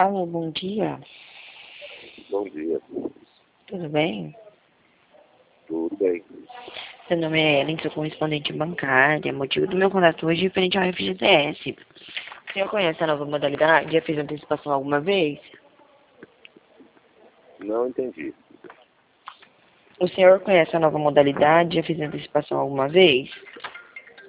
Alô, bom dia. Bom dia. Tudo bem? Tudo bem. Meu nome é Ellen, sou correspondente bancária. Motivo do meu contato hoje é referente ao FGTS. O senhor conhece a nova modalidade? Já fez antecipação alguma vez? Não entendi. O senhor conhece a nova modalidade? Já fez antecipação alguma vez?